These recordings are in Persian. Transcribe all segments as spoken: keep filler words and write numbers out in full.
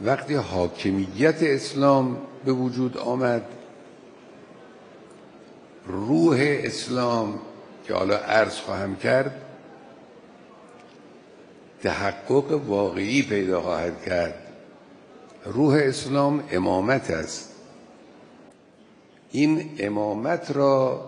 وقتی حاکمیت اسلام به وجود آمد، روح اسلام که حالا عرض خواهم کرد تحقق واقعی پیدا خواهد کرد. روح اسلام امامت است. این امامت را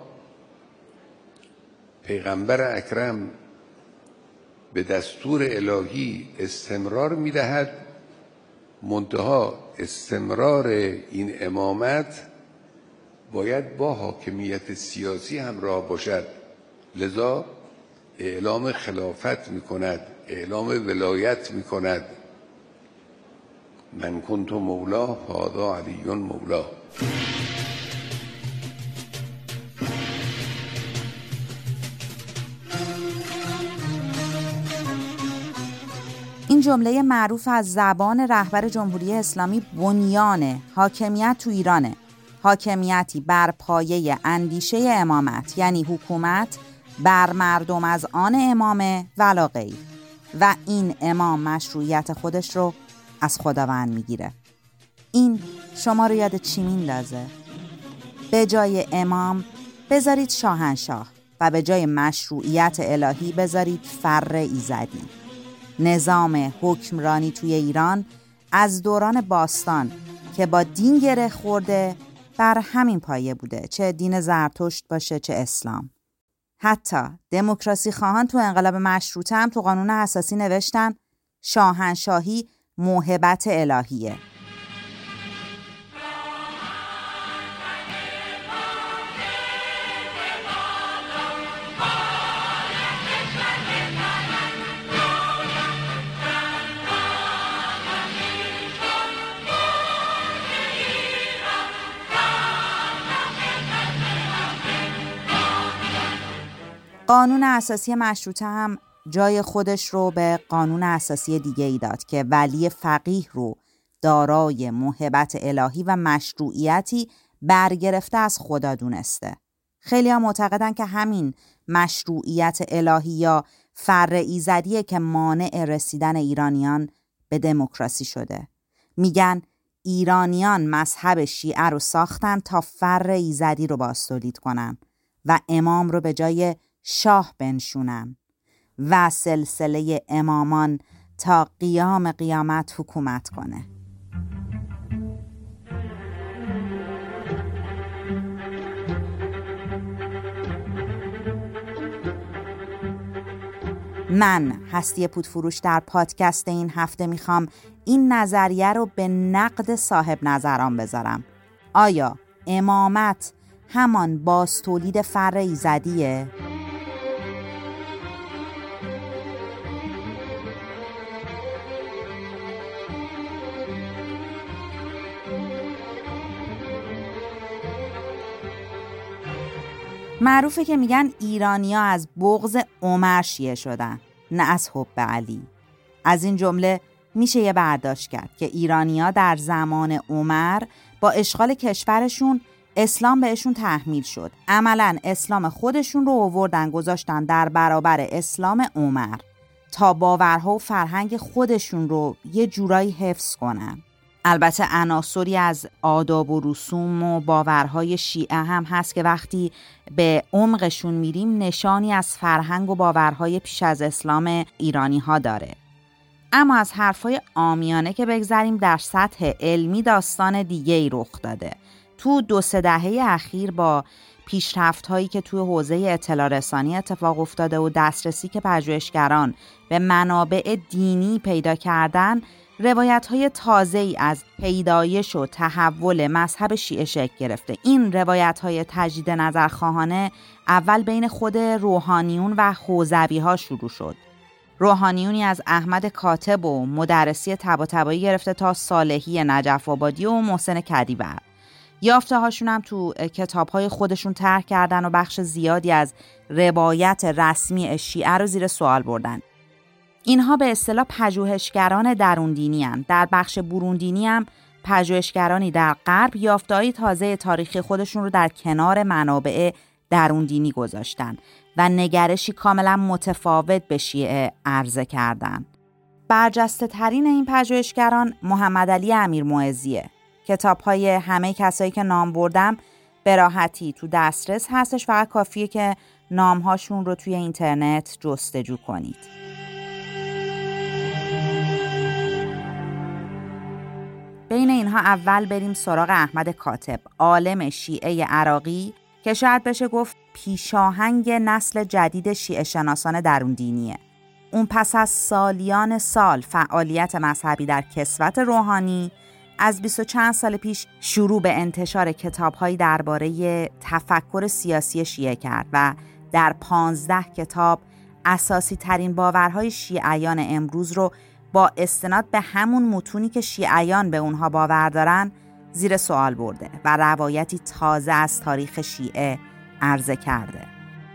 پیغمبر اکرم به دستور الهی استمرار می‌دهد، منتها استمرار این امامت باید با حاکمیت سیاسی همراه باشد. لذا اعلام خلافت می‌کند، اعلام ولایت می‌کند. من کنت مولا هذا علی مولا. این جمله معروف از زبان رهبر جمهوری اسلامی بنیان حاکمیت تو ایرانه. حاکمیتی بر پایه اندیشه امامت، یعنی حکومت بر مردم از آن امامه ولا غیر. و این امام مشروعیت خودش رو از خداوند میگیره. این شما رو یاد چی میندازه؟ به جای امام بذارید شاهنشاه و به جای مشروعیت الهی بذارید فر ایزدی. نظام حکمرانی توی ایران از دوران باستان که با دین گره خورده بر همین پایه بوده، چه دین زرتشت باشه چه اسلام. حتی دموکراسی خواهان تو انقلاب مشروطه هم تو قانون اساسی نوشتن شاهنشاهی موهبت الهیه. قانون اساسی مشروطه هم جای خودش رو به قانون اساسی دیگه ای داد که ولی فقیه رو دارای موهبت الهی و مشروعیتی برگرفته از خدا دونسته. خیلی ها معتقدن که همین مشروعیت الهی یا فر ایزدیه که مانع رسیدن ایرانیان به دموکراسی شده. میگن ایرانیان مذهب شیعه رو ساختن تا فر ایزدی رو باستولید کنن و امام رو به جای شاه بنشونن و سلسله امامان تا قیام قیامت حکومت کنه. من هستی پودفروش در پادکست این هفته میخوام این نظریه رو به نقد صاحب نظران بذارم. آیا امامت همان باستولید فر ایزدیه؟ معروفه که میگن ایرانی‌ها از بغض عمر شیعه شدن، نه از حب علی. از این جمله میشه یه برداشت کرد که ایرانی‌ها در زمان عمر با اشغال کشورشون اسلام بهشون تحمیل شد. عملاً اسلام خودشون رو آوردن گذاشتن در برابر اسلام عمر تا باورها و فرهنگ خودشون رو یه جورایی حفظ کنن. البته عناصری از آداب و رسوم و باورهای شیعه هم هست که وقتی به عمقشون میریم نشانی از فرهنگ و باورهای پیش از اسلام ایرانی ها داره. اما از حرفای عامیانه که بگذریم، در سطح علمی داستان دیگه ای رخ داده. تو دو سه دهه اخیر با پیشرفت هایی که توی حوزه اطلاع رسانی اتفاق افتاده و دسترسی که پژوهشگران به منابع دینی پیدا کردن، روایت‌های تازه‌ای از پیدایش و تحول مذهب شیعه شکل گرفته. این روایت‌های تجدید نظرخواهانه اول بین خود روحانیون و حوزوی‌ها شروع شد. روحانیونی از احمد کاتب و مدرسی طباطبایی گرفته تا صالحی نجف آبادی و محسن کدیور. یافته هاشون هم تو کتاب‌های خودشون طرح کردن و بخش زیادی از روایت رسمی شیعه رو زیر سوال بردن. اینها به اصطلاح پژوهشگران درون دینی هستند. در بخش برون دینی هم پژوهشگرانی در غرب یافته‌های تازه تاریخی خودشون رو در کنار منابع درون دینی گذاشتن و نگرشی کاملا متفاوت به شیعه عرضه کردن. برجسته ترین این پژوهشگران محمد علی امیرمعزیه. کتاب‌های همه کسایی که نام بردم به راحتی تو دسترس هستش، فقط کافیه که نام‌هاشون رو توی اینترنت جستجو کنید. بین اینها اول بریم سراغ احمد کاتب، عالم شیعه عراقی که شاید بشه گفت پیشاهنگ نسل جدید شیعه شناسان درون دینیه. اون پس از سالیان سال فعالیت مذهبی در کسوت روحانی، از بیست و چند سال پیش شروع به انتشار کتاب‌هایی درباره تفکر سیاسی شیعه کرد و در پانزده کتاب اساسی ترین باورهای شیعیان امروز رو با استناد به همون متونی که شیعیان به اونها باور دارن زیر سوال برده و روایتی تازه از تاریخ شیعه عرضه کرده.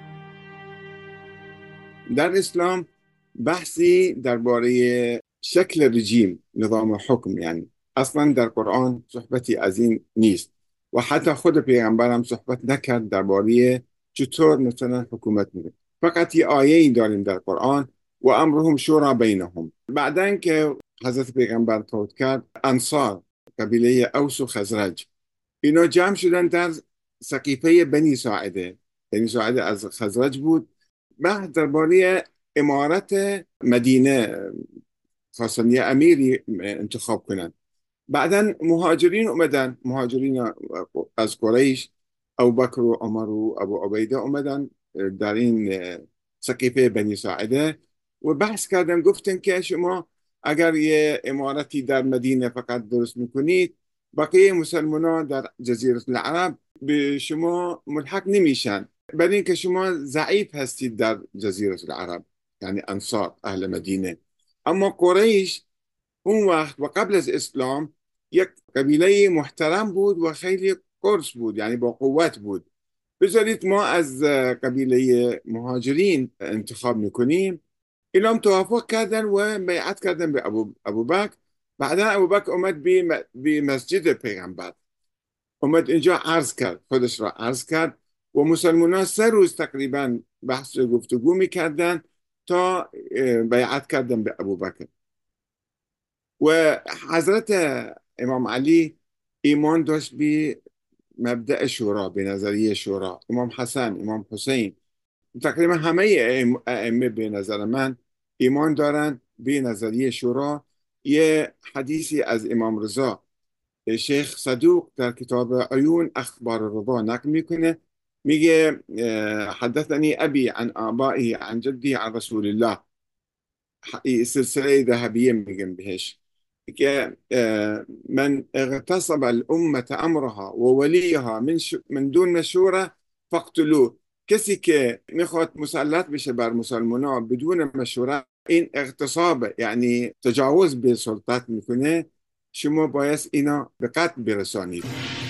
در اسلام بحثی درباره شکل رژیم، نظام حکم، یعنی اصلا در قرآن صحبتی از این نیست و حتی خود پیغمبر هم صحبت نکرد درباره چطور مثلا حکومت میکنه. فقط یه آیه‌ای داریم در قرآن و امرهم شورا بینهم. بعدن که حضرت پیغمبر فوت کرد، انصار، قبیله اوس و خزرج، اینا جمع شدن در سقیفه بنی ساعده. بنی ساعده از خزرج بود. بعد درباره امارت مدینه خواستن یه امیری انتخاب کنن. بعدن مهاجرین اومدن، مهاجرین از قریش، ابوبکر و عمر و ابو عبیده اومدن در این سقیفه بنی ساعده و بحث کردن. گفتن که شما اگر یه امارتی در مدینه فقط درست میکنید، بقیه مسلمانان در جزیره العرب به شما ملحق نمیشن، برای اینکه شما ضعیف هستید در جزیره العرب، یعنی انصار اهل مدینه. اما قریش اون وقت و قبل از اسلام یک قبیله محترم بود و خیلی قرص بود، یعنی با قوت بود. بذارید ما از قبیله مهاجرین انتخاب میکنیم. اینا هم توافق کردن و بیعت کردن به ابو ابوبکر. بعدا ابوبکر اومد به مسجد پیغمبر، اومد اینجا عرض کرد، خودش را عرض کرد و مسلمانان سه روز تقریبا بحث و گفتگو میکردن تا بیعت کردن به ابوبکر. و حضرت امام علی ایمان داشت به مبدأ شورا، به نظریه شورا. امام حسن، امام حسین، تقریبا همه ائمه به نظر من ایمان دارن به نظریه شورا. یه حدیثی از امام رضا شیخ صدوق در کتاب عیون اخبار رضا نقل میکنه، میگه حدثني ابي عن آبائه عن جدي عن رسول الله، سلسله ذهبیه میگن بهش، که من اغتصب الامه امرها و ولیها من من دون مشوره فاقتلوه. کسی که میخواد مسلط بشه بر مسلمانان بدون مشوره، این اغتصاب یعنی تجاوز به سلطت میکنه، شما باید اینا به قتل برسانید.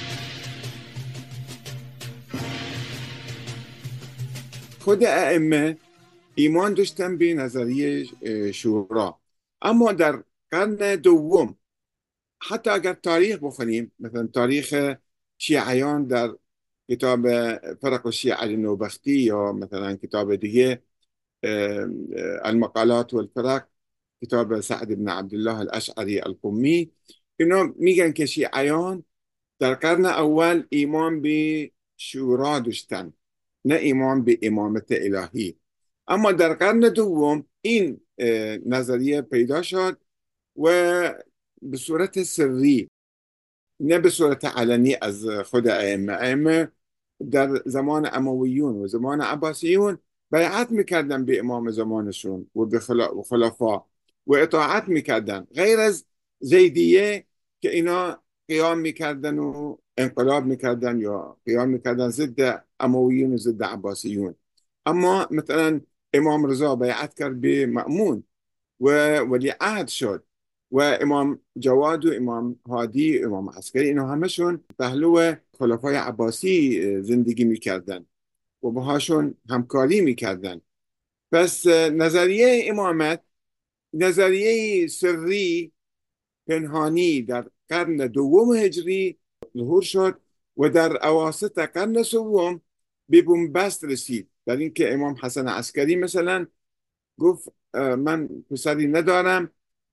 خود ائمه ایمان داشتن به نظریه شورا. اما در قرن دوم، حتی اگر تاریخ بخونیم، مثلا تاریخ شیعیان در کتاب فرق الشیعة للنوبختی یا مثلا کتاب دیگه المقالات والفرق، کتاب سعد بن عبدالله الاشعری القمی، اینا میگن که شیعیان در قرن اول ایمان به شورا داشتن، نه ایمان به امامت الهی. اما در قرن دوم این نظریه پیدا شد و به صورت سری، نه به صورت علنی از خود ائمه. ائمه در زمان امویون و زمان عباسیون بیعت میکردن به امام زمانشون و به خلفا و اطاعت میکردن، غیر از زیدیه که اینا قیام میکردن و انقلاب میکردن یا قیام میکردن ضد امویون و ضد عباسیون. اما مثلا امام رضا بیعت کرد به مأمون و ولی عهد شد، و امام جواد و امام هادی، امام عسکری، اینا همشون پهلو خلفای عباسی زندگی میکردن و باهاشون همکاری میکردن. پس نظریه امامت نظریه سری پنهانی در قرن دوم هجری ظهور شد و در اواسط قرن سوم به بنبست رسید. در اینکه امام حسن عسکری مثلا گفت من پسری ندارم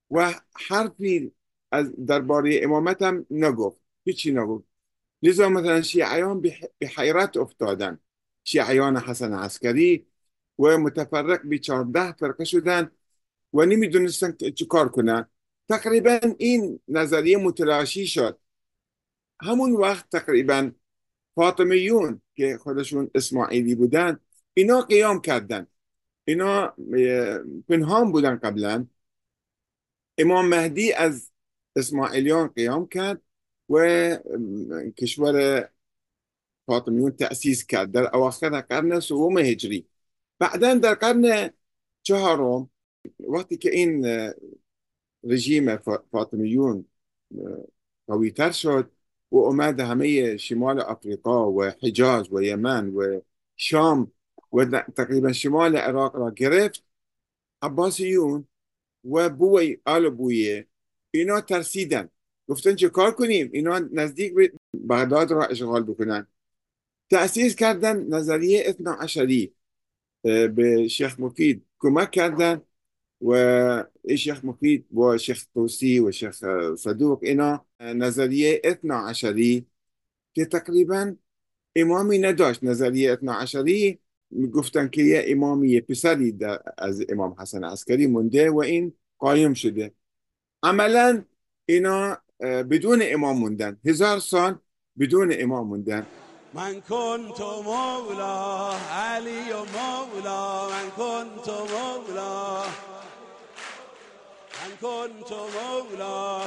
و حرفی از درباره امامت هم نگفت، هیچی نگفت. لذا مثلا شیعیان به حیرت افتادن، شیعیان حسن عسکری، و متفرق به چهارده فرقه شدن و نمیدونستن چه کار کنن. تقریبا این نظریه متلاشی شد. همون وقت تقریبا فاطمیون که خودشون اسماعیلی بودن، اینا قیام کردن. اینا پنهان بودن قبلا. امام مهدی از اسماعیلیان قیام کرد و کشور فاطمیون تأسیس کرد در اواخر قرن سوم هجری. بعدا در قرن چهارم وقتی که این رژیم فاطمیون قویتر شد و اومد همه شمال افریقا و حجاز و یمن و شام و تقریبا شمال عراق را گرفت، عباسیون و بوی آل بویه اینا ترسیدن، گفتن چه کار کنیم؟ اینا نزدیک به بغداد را اشغال بکنن. تأسیس کردن نظریه اثنا عشری، به شیخ مفید کمک کردن و شیخ مفید و شیخ طوسی و شیخ صدوق اینا نظریه اثنا عشری که تقریبا امامی نداشت. نظریه اثنا عشری گفتن که یه امامی یه پسری از امام حسن عسکری مونده و این قایم شده. عملا اینا بدون امام موندن، هزار سال بدون امام موندن. من كنت مولا علي مولا من كنت مولا من كنت مولا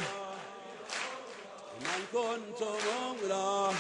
من كنت مولا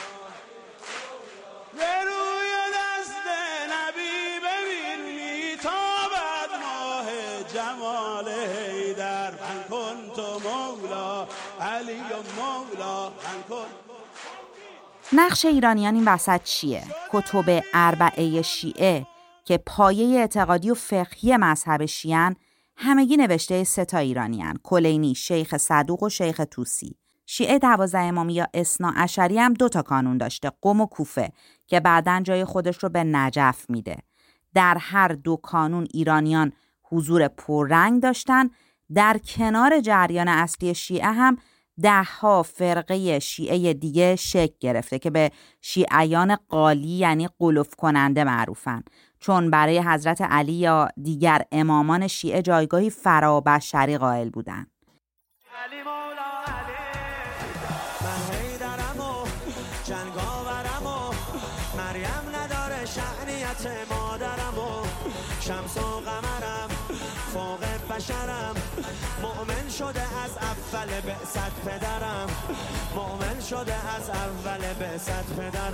روی دست نبی ببین میتابد ماه جمال حیدر. من كنت مولا علی مولا من كنت. نقش ایرانیان این وسط چیه؟ کتب اربعه شیعه که پایه اعتقادی و فقهی مذهب شیعن همگی نوشته سه تا ایرانیان: کلینی، شیخ صدوق و شیخ طوسی. شیعه دوازده امامی یا اثنا عشری هم دو تا کانون داشته، قم و کوفه، که بعداً جای خودش رو به نجف میده. در هر دو کانون ایرانیان حضور پررنگ داشتن. در کنار جریان اصلی شیعه هم ده ها فرقه شیعه دیگه شکل گرفته که به شیعیان قالی یعنی قلوف کننده معروفن، چون برای حضرت علی یا دیگر امامان شیعه جایگاهی فرابشری قائل بودن. علی مولا علی من حیدرم و جنگاورم و مریم نداره شعنیت مادرم و شمس و قمرم فوق بشرم مؤمن شده از اول بعثت پدرم مؤمن شده از اول بعثت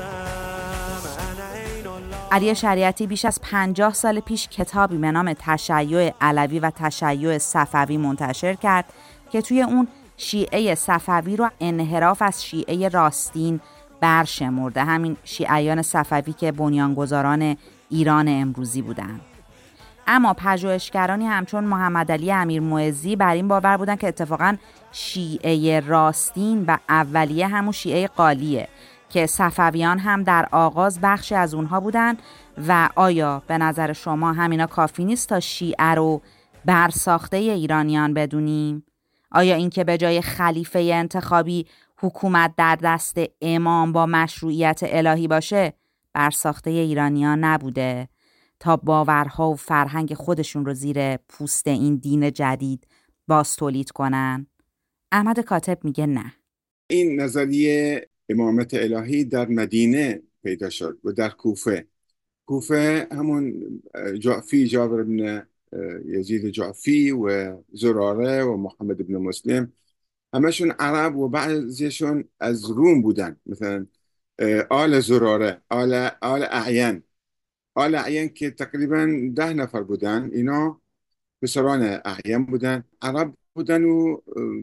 پدرم انا عین الله. علی شریعتی بیش از پنجاه سال پیش کتابی به نام تشیع علوی و تشیع صفوی منتشر کرد که توی اون شیعه صفوی رو انحراف از شیعه راستین برشمرده، همین شیعیان صفوی که بنیانگذاران ایران امروزی بودن. اما پژوهشگرانی همچون محمد علی امیرمعزی بر این باور بودن که اتفاقاً شیعه راستین و اولیه همون شیعه قالیه که صفویان هم در آغاز بخشی از اونها بودن. و آیا به نظر شما همینا کافی نیست تا شیعه رو برساخته ایرانیان بدونیم؟ آیا اینکه به جای خلیفه انتخابی حکومت در دست امام با مشروعیت الهی باشه برساخته ایرانیان نبوده تا باورها و فرهنگ خودشون رو زیر پوست این دین جدید باز تولید کنن؟ احمد کاتب میگه نه. این نظریه امامت الهی در مدینه پیدا شد و در کوفه. کوفه همون جعفی، جابر بن یزید جعفی و زراره و محمد بن مسلم، همشون عرب و بعضیشون از روم بودن، مثلا آل زراره، آل آل اعین آل اعین که تقریبا ده نفر بودن. اینا پسران اعین بودن، عرب بودن و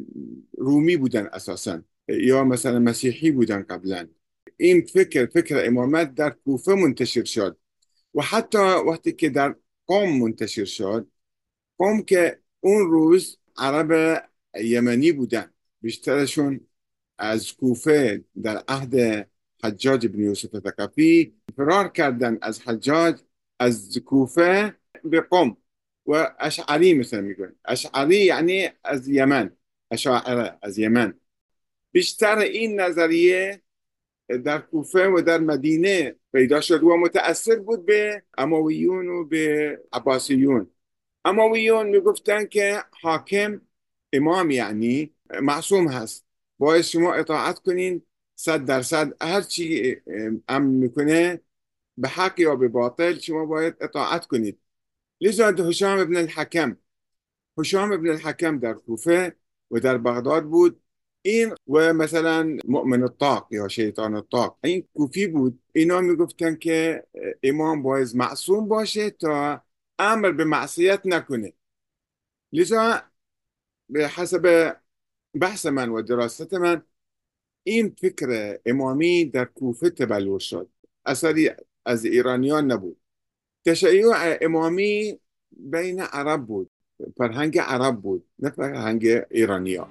رومی بودن اساسا، یا مثلا مسیحی بودن قبلا. این فکر فکر امامت در کوفه منتشر شد و حتی وقتی که در قم منتشر شد، قم که اون روز عرب یمنی بودن، بیشترشون از کوفه در عهد حجاج بن یوسف ثقفی فرار کردن از حجاج از کوفه به قم و اشعری مثلا میگن. اشعری یعنی از یمن، اشاعره از یمن. بیشتر این نظریه در کوفه و در مدینه پیدا شد و متأثر بود به امویون و به عباسیون. امویون میگفتن که حاکم، امام یعنی معصوم هست، باید شما اطاعت کنین صد درصد، هر چی امر میکنه به حق یا به باطل شما باید اطاعت کنید. لذا هشام ابن الحکم هشام ابن الحکم در کوفه و در بغداد بود. این و مثلا مؤمن الطاق یا شیطان الطاق، این کوفی بود. اینا میگفتن که امام باید معصوم باشه تا امر به معصیت نکنه. لذا به حسب بحث من و دراست من این فکر امامی در کوفه تبلور شد، اثری از ایرانیان نبود. تشیع امامی بین عرب بود، فرهنگ عرب بود، نه فرهنگ ایرانیان.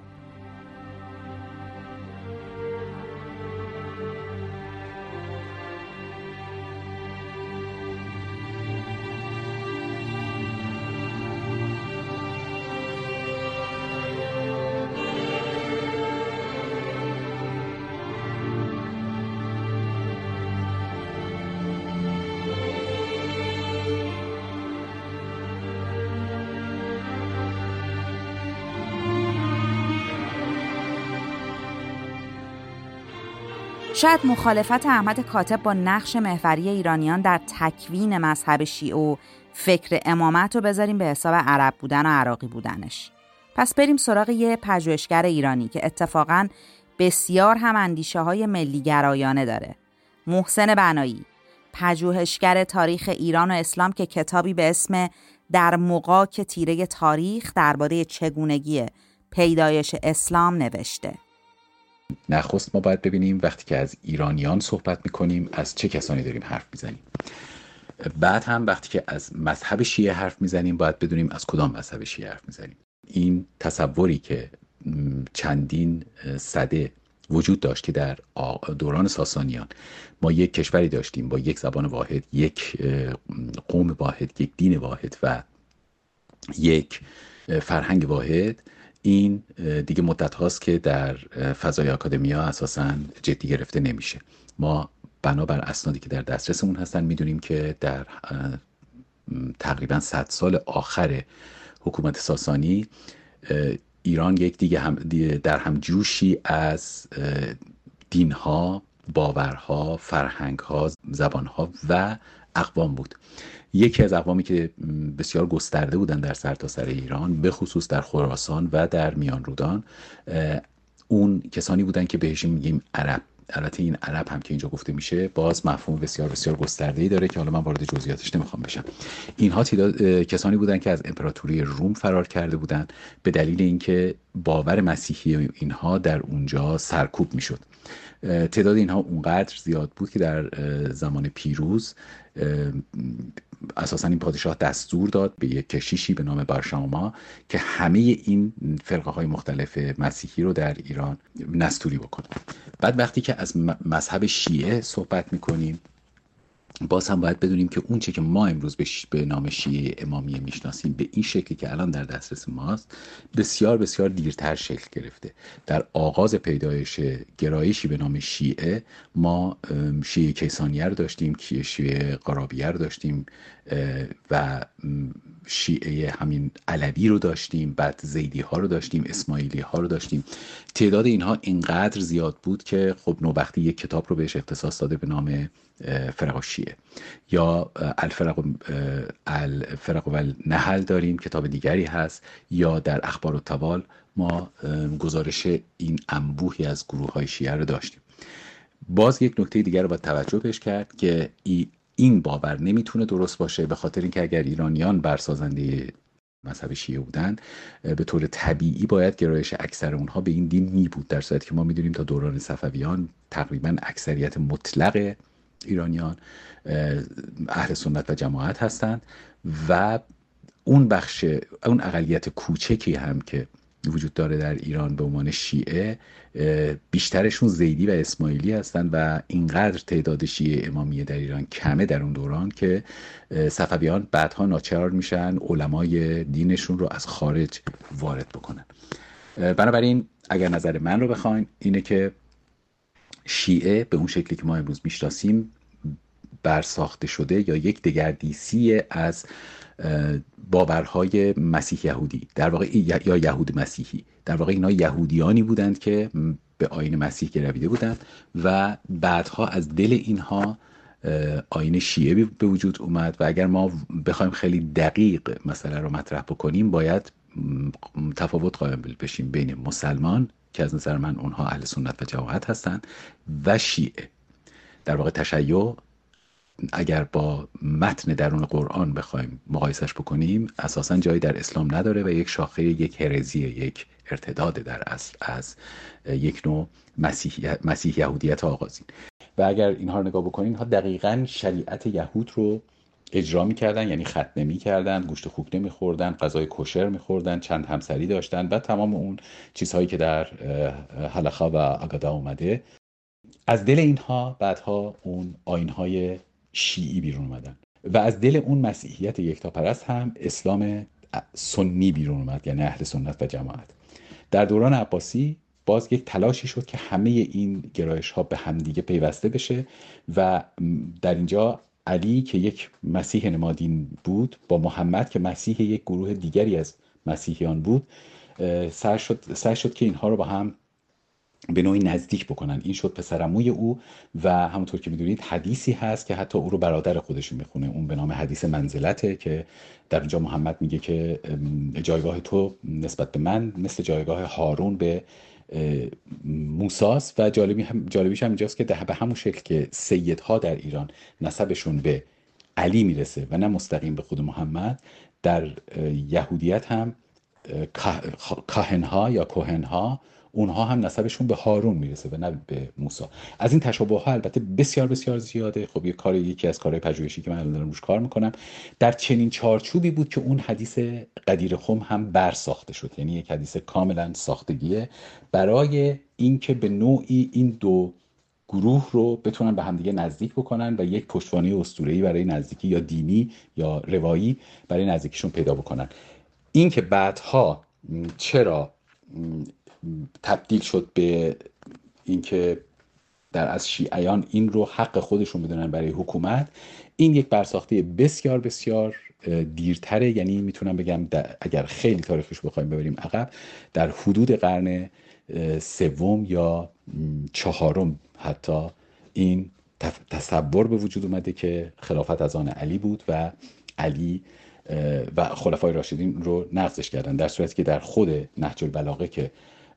شاید مخالفت احمد کاتب با نقش محوری ایرانیان در تکوین مذهب شیعه و فکر امامت رو بذاریم به حساب عرب بودن و عراقی بودنش. پس بریم سراغ یه پژوهشگر ایرانی که اتفاقاً بسیار هم اندیشه های ملی گرایانه داره. محسن بنایی، پژوهشگر تاریخ ایران و اسلام که کتابی به اسم در مغاک تیره تاریخ درباره چگونگی پیدایش اسلام نوشته. نخست ما باید ببینیم وقتی که از ایرانیان صحبت میکنیم از چه کسانی داریم حرف میزنیم. بعد هم وقتی که از مذهب شیعه حرف میزنیم باید بدونیم از کدام مذهب شیعه حرف میزنیم. این تصوری که چندین سده وجود داشت که در دوران ساسانیان ما یک کشوری داشتیم با یک زبان واحد، یک قوم واحد، یک دین واحد و یک فرهنگ واحد، این دیگه مدت هاست که در فضای آکادمیا اساساً جدی گرفته نمیشه. ما بنابر اسنادی که در دسترسمون هستن میدونیم که در تقریباً صد سال آخر حکومت ساسانی ایران یک دیگه هم در هم جوشی از دینها، باورها، فرهنگها، زبانها و اقوام بود. یکی از اقوامی که بسیار گسترده بودن در سرتاسر ایران، به خصوص در خراسان و در میان رودان، اون کسانی بودن که بهشون میگیم عرب. البته این عرب هم که اینجا گفته میشه باز مفهوم بسیار بسیار گسترده‌ای داره که حالا من وارد جزئیاتش نمیخوام بشم. اینها کسانی بودن که از امپراتوری روم فرار کرده بودن به دلیل اینکه باور مسیحی اینها در اونجا سرکوب میشد. تعداد اینها اونقدر زیاد بود که در زمان پیروز اساساً این پادشاه دستور داد به یک کشیشی به نام بارشاما که همه این فرقه های مختلف مسیحی رو در ایران نستوری بکنه. بعد وقتی که از مذهب شیعه صحبت میکنیم باز هم باید بدونیم که اون چه که ما امروز به, به نام شیعه امامیه میشناسیم به این شکلی که الان در دسترس ماست بسیار بسیار دیرتر شکل گرفته. در آغاز پیدایش گرایشی به نام شیعه ما شیعه کیسانیه رو داشتیم، شیعه قرابیه رو داشتیم و شیعه همین علوی رو داشتیم، بعد زیدی ها رو داشتیم، اسماعیلی ها رو داشتیم. تعداد اینها اینقدر زیاد بود که خب نوبختی یک کتاب رو بهش اختصاص داده به نام فرق الشیعه یا الفرق الفرق و النحل داریم، کتاب دیگری هست، یا در اخبار الطوال ما گزارش این انبوهی از گروه های شیعه رو داشتیم. باز یک نکته دیگر رو باید توجه بهش کرد که این باور نمیتونه درست باشه، به خاطر اینکه اگر ایرانیان برسازنده مذهب شیعه بودن به طور طبیعی باید گرایش اکثر اونها به این دین می بود، در صورتی که ما میدونیم تا دوران صفویان تقریبا اکثریت مطلق ایرانیان اهل سنت و جماعت هستند و اون بخش اون اقلیت کوچکی هم که وجود داره در ایران به عنوان شیعه، بیشترشون زیدی و اسماعیلی هستن و اینقدر تعداد شیعه امامیه در ایران کمه در اون دوران که صفویان بعدها ناچار میشن علمای دینشون رو از خارج وارد بکنن. بنابراین اگر نظر من رو بخواین اینه که شیعه به اون شکلی که ما امروز میشناسیم برساخته شده یا یک دگردیسی از باورهای مسیح یهودی، در واقع یا یهود مسیحی. در واقع اینا یهودیانی بودند که به آیین مسیح گرویده بودند و بعدها از دل اینها آیین شیعه به وجود اومد و اگر ما بخوایم خیلی دقیق مسئله رو مطرح بکنیم باید تفاوت قائل بشیم بین مسلمان که از نظر من اونها اهل سنت و جماعت هستند و شیعه. در واقع تشیع اگر با متن درون قرآن بخوایم مقایسش بکنیم اساساً جایی در اسلام نداره و یک شاخه یک هرزی، یک ارتداد در اصل از یک نوع مسیح, مسیح یهودیت آغازین. و اگر اینها رو نگاه بکنیم اینها دقیقاً شریعت یهود رو اجرا می‌کردن، یعنی ختنه می‌کردن، گوشت خوک نمی‌خوردن، غذای کوشر می‌خوردن، چند همسری داشتن و تمام اون چیزهایی که در هلخا و آگادا اومده. از دل اینها بعدها اون آیین‌های شیعی بیرون اومدن و از دل اون مسیحیت یکتاپرست هم اسلام سنی بیرون اومد، یعنی اهل سنت و جماعت. در دوران عباسی باز یک تلاشی شد که همه این گرایش ها به همدیگه پیوسته بشه و در اینجا علی که یک مسیح نمادین بود با محمد که مسیح یک گروه دیگری از مسیحیان بود سعی شد, سعی شد که اینها رو با هم به نوعی نزدیک بکنن. این شد پسرعموی او و همونطور که میدونید حدیثی هست که حتی او رو برادر خودش میخونه، اون به نام حدیث منزلته که در اینجا محمد میگه که جایگاه تو نسبت به من مثل جایگاه هارون به موساست و جالبی هم جالبیش هم اینجاست که به همون شکل که سیدها در ایران نسبشون به علی میرسه و نه مستقیم به خود محمد، در یهودیت هم کاهنها یا کوهنها اونها هم نسبشون به هارون میرسه و نه به موسی. از این تشابه ها البته بسیار بسیار زیاده. خب یک کار یکی از کارهای پژوهشی که من الان دارم روش کار میکنم در چنین چارچوبی بود که اون حدیث قدیر خم هم بر ساخته شد، یعنی یک حدیث کاملا ساختگیه برای اینکه به نوعی این دو گروه رو بتونن به همدیگه نزدیک بکنن و یک پشتوانه اسطوره‌ای برای نزدیکی یا دینی یا روایی برای نزدیکیشون پیدا بکنن. این که بعدها چرا تبدیل شد به اینکه در از شیعیان این رو حق خودشون بدونن برای حکومت، این یک برساخته بسیار بسیار دیرتره. یعنی میتونم بگم اگر خیلی تاریخش بخوایم ببریم عقب، در حدود قرن سوم یا چهارم حتی این تصور به وجود اومده که خلافت از آن علی بود و علی و خلفای راشدین رو نقضش کردن، در صورتی که در خود نهج البلاغه که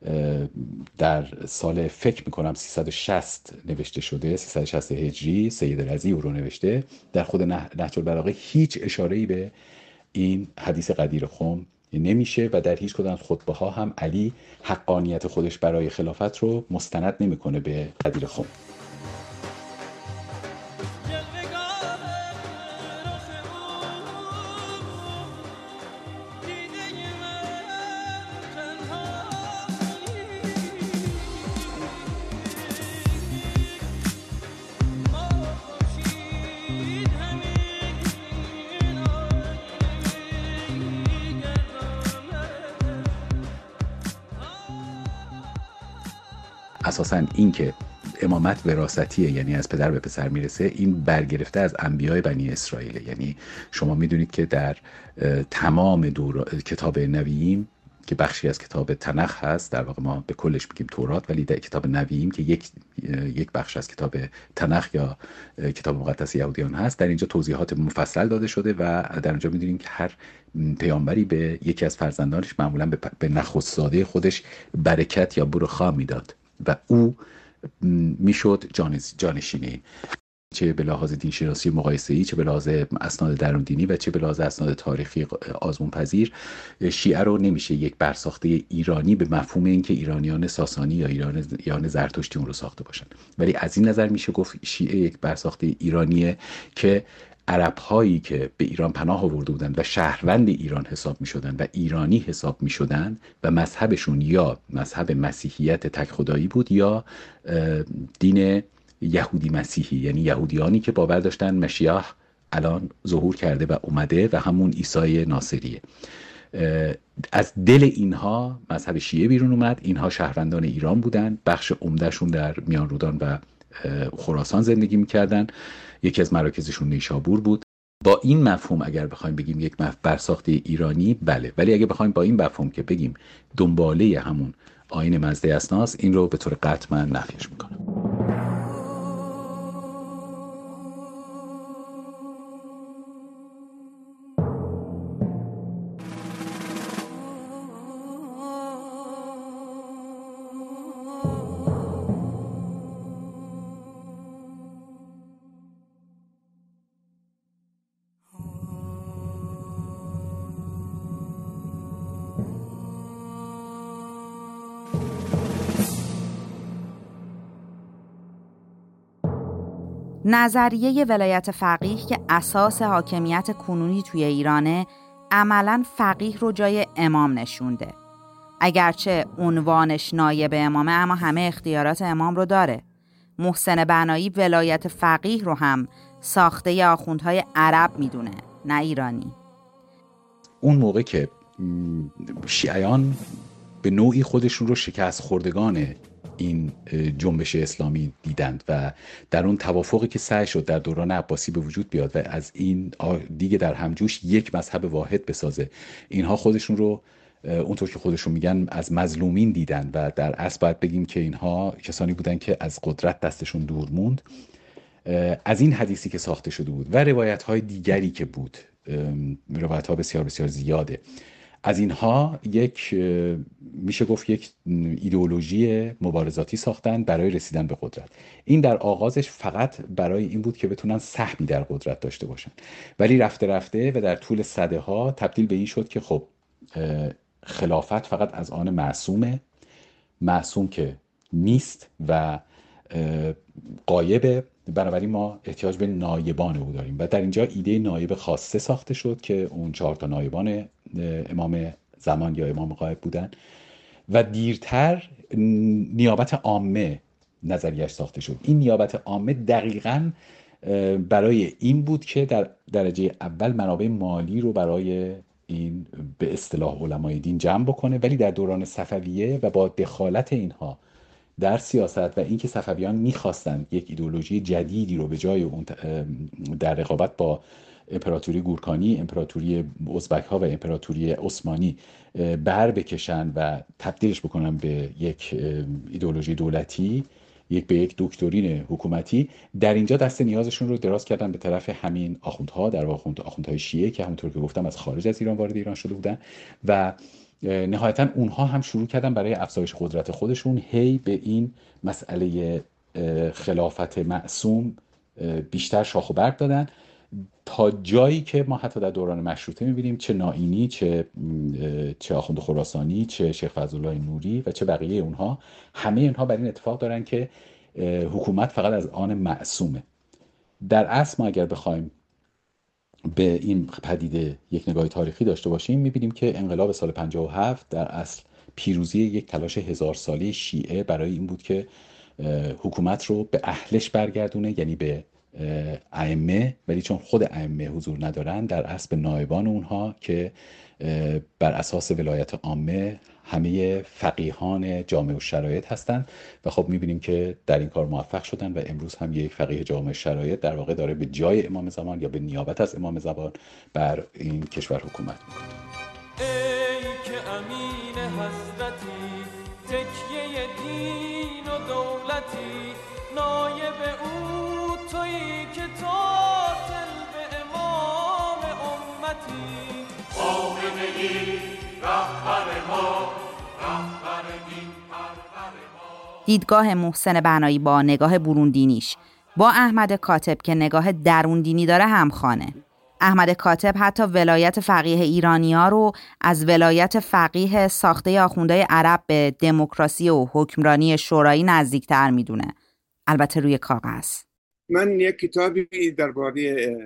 در سال فکر میکنم سیصد و شصت نوشته شده، سیصد و شصت هجری، سید رضی او رو نوشته، در خود نهج البلاغه هیچ اشاره‌ای به این حدیث قدیر خم نمیشه و در هیچ کدام از خطبه ها هم علی حقانیت خودش برای خلافت رو مستند نمیکنه به قدیر خم. اساساً این که امامت وراثتیه، یعنی از پدر به پسر میرسه، این برگرفته از انبیای بنی اسرائیل. یعنی شما میدونید که در تمام دور کتاب نوییم که بخشی از کتاب تنخ هست، در واقع ما به کلش میگیم تورات، ولی در کتاب نوییم که یک یک بخش از کتاب تنخ یا کتاب مقدس یهودیان هست، در اینجا توضیحات مفصل داده شده و در اینجا میدونیم که هر پیامبری به یکی از فرزندانش معمولا به نخست‌زاده خودش برکت یا برخا میداد و او میشد جانشینه، چه به لحاظ دینشناسی مقایسه‌ای، چه به لحاظ اسناد درون دینی و چه به لحاظ اسناد تاریخی آزمون پذیر. شیعه رو نمیشه یک برساخته ایرانی به مفهوم اینکه ایرانیان ساسانی یا ایرانیان زرتشتی اون رو ساخته باشن، ولی از این نظر میشه گفت شیعه یک برساخته ایرانیه که عرب هایی که به ایران پناه آورده بودند و شهروند ایران حساب می شدند و ایرانی حساب می شدند و مذهبشون یا مذهب مسیحیت تک خدایی بود یا دین یهودی مسیحی، یعنی یهودیانی که باور داشتن مسیح الان ظهور کرده و اومده و همون عیسی ناصریه. از دل اینها مذهب شیعه بیرون اومد. اینها شهروندان ایران بودن، بخش عمدهشون در میان رودان و خراسان زندگی میکردن، یکی از مراکزشون نیشابور بود. با این مفهوم اگر بخوایم بگیم یک مفهوم برساخته ایرانی، بله، ولی اگه بخوایم با این مفهوم که بگیم دنباله همون آیین مزده اسناس، این رو به طور قطع من نفیش میکنم. نظریه ولایت فقیه که اساس حاکمیت کنونی توی ایرانه، عملاً فقیه رو جای امام نشونده. اگرچه عنوانش نایب امامه، اما همه اختیارات امام رو داره. محسن بنایی ولایت فقیه رو هم ساخته آخوندهای عرب میدونه، نه ایرانی. اون موقع که شیعیان به نوعی خودشون رو شکست خوردگان این جنبش اسلامی دیدند و در اون توافقی که سعی شد در دوران عباسی به وجود بیاد و از این دیگه در همجوش یک مذهب واحد بسازه، اینها خودشون رو اونطور که خودشون میگن از مظلومین دیدن و در اصل باید بگیم که اینها کسانی بودن که از قدرت دستشون دور موند. از این حدیثی که ساخته شده بود و روایت های دیگری که بود، روایت ها بسیار بسیار زیاده، از اینها یک میشه گفت یک ایدئولوژی مبارزاتی ساختن برای رسیدن به قدرت. این در آغازش فقط برای این بود که بتونن سهمی در قدرت داشته باشن، ولی رفته رفته و در طول سده ها تبدیل به این شد که خب خلافت فقط از آن معصومه، معصوم که نیست و غایبه، بنابراین ما احتیاج به نایبان او داریم و در اینجا ایده نایب خاصه ساخته شد که اون چهار تا نایبان امام زمان یا امام غایب بودن و دیرتر نیابت عامه نظریش ساخته شد. این نیابت عامه دقیقاً برای این بود که در درجه اول منابع مالی رو برای این به اصطلاح علمای دین جمع بکنه، ولی در دوران صفویه و با دخالت اینها در سیاست و اینکه صفویان می‌خواستند یک ایدئولوژی جدیدی رو به جای اون در رقابت با امپراتوری گورکانی، امپراتوری ازبک ها و امپراتوری عثمانی بر بکشن و تبدیلش بکنن به یک ایدئولوژی دولتی، یک به یک دکترین حکومتی، در اینجا دست نیازشون رو دراز کردن به طرف همین آخوندها، در واقع آخوندهای شیعه که همونطور که گفتم از خارج از ایران وارد ایران شده بودن و نهایتا اونها هم شروع کردن برای افزایش قدرت خودشون هی به این مسئله خلافت معصوم بیشتر شاخ و برگ دادن، تا جایی که ما حتی در دوران مشروطه می‌بینیم چه نائینی، چه چه آخوند خراسانی، چه شیخ فضلالله نوری و چه بقیه اونها، همه اینها بر این اتفاق دارن که حکومت فقط از آن معصومه. در اصل ما اگر بخوایم به این پدیده یک نگاه تاریخی داشته باشیم، می‌بینیم که انقلاب سال پنجاه و هفت در اصل پیروزی یک تلاش هزار ساله شیعه برای این بود که حکومت رو به اهلش برگردونه، یعنی به ائمه، ولی چون خود ائمه حضور ندارن در اصل به نایبان اونها که بر اساس ولایت عامه همه فقیهان جامع الشرایط هستند و خب میبینیم که در این کار موفق شدن و امروز هم یک فقیه جامع الشرایط در واقع داره به جای امام زمان یا به نیابت از امام زمان بر این کشور حکومت میکنه. ای که امین حضرتی، تکیه دین و دولتی، نایب او تویی که تاصل به امام امتی، آمینی رهبر ما، رهبر دین پرور ما. دیدگاه محسن بنایی با نگاه بروندینیش با احمد کاتب که نگاه دروندینی داره همخوانه. احمد کاتب حتی ولایت فقیه ایرانی‌ها رو از ولایت فقیه ساخته آخوندهای عرب به دموکراسی و حکمرانی شورایی نزدیکتر میدونه، البته روی کاغذ. من یک کتابی درباره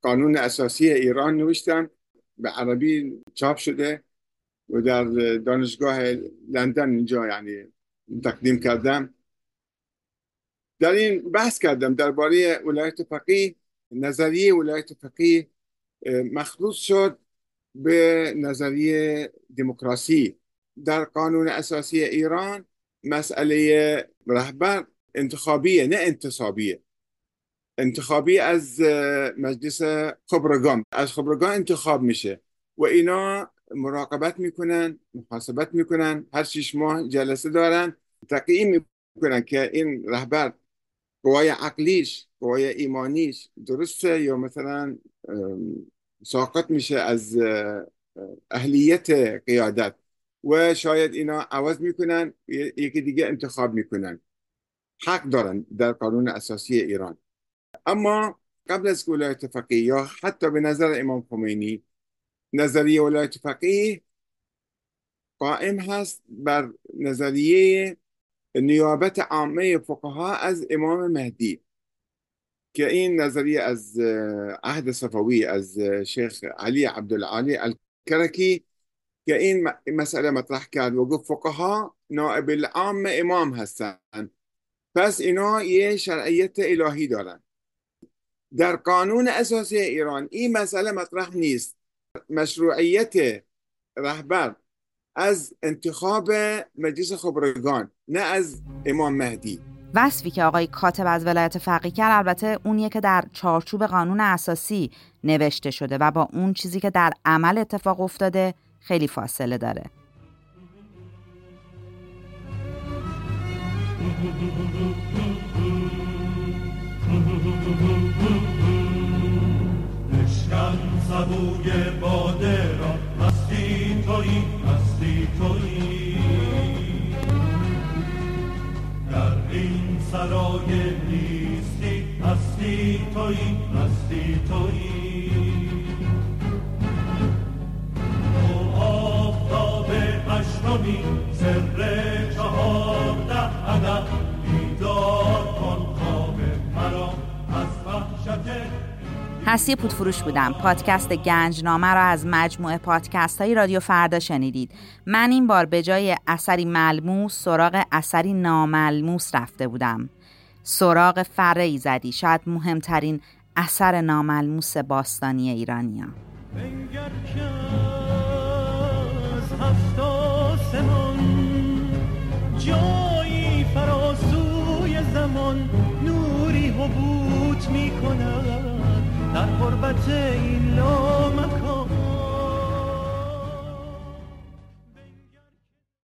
قانون اساسی ایران نوشتم، به عربی چاپ شده و در دانشگاه لندن اینجا یعنی تقدیم کردم. در این بحث کردم درباره ولایت فقیه. نظریه ولایت فقیه مخلوط شد به نظریه دموکراسی. در قانون اساسی ایران مسئله رهبر انتخابیه نه انتصابیه. انتخابی از مجلس خبرگان، از خبرگان انتخاب میشه و اینا مراقبت میکنن، محاسبت میکنن، هر شش ماه جلسه دارن، تقییم میکنن که این رهبر قوای عقلیش، قوای ایمانیش درسته یا مثلا ساقط میشه از اهلیت قیادت و شاید اینا عوض میکنن، یکی دیگه انتخاب میکنن. حق دارن در قانون اساسی ایران. اما قبل از ولایت فقیه یا حتی به نظر امام خمینی، نظریه ولایت فقیه قائم هست بر نظریه نیابت عامه فقها از امام مهدی که این نظریه از عهد صفوی از شیخ علی عبدالعالی الکرکی که این مسئله مطرح کرد و گفت فقها نائب العام امام هستند، پس اینا یه شرعیت الهی دارن. در قانون اساسی ایران این مسئله مطرح نیست. مشروعیت رهبر از انتخاب مجلس خبرگان نه از امام مهدی. وصفی که آقای کاتب از ولایت فقیه کرد البته اونیه که در چارچوب قانون اساسی نوشته شده و با اون چیزی که در عمل اتفاق افتاده خیلی فاصله داره. بشکن سبوی باده را، مستی تویی، مستی تویی، در این سرای نیستی، مستی تویی، مستی تویی، تو آفتاب اشتمی، سر چهارده عدد، بیدار کن خواب مرا از وحشت. هستی پودفروش بودم. پادکست گنجنامه را از مجموعه پادکست های رادیو فردا شنیدید. من این بار به جای اثری ملموس سراغ اثری ناملموس رفته بودم. سراغ فر ایزدی، شاید مهمترین اثر ناملموس باستانی ایرانی‌ها. بنگر که از هفت آسمان جایی فراسوی زمان نوری حبوط می کند در قربت این لامکان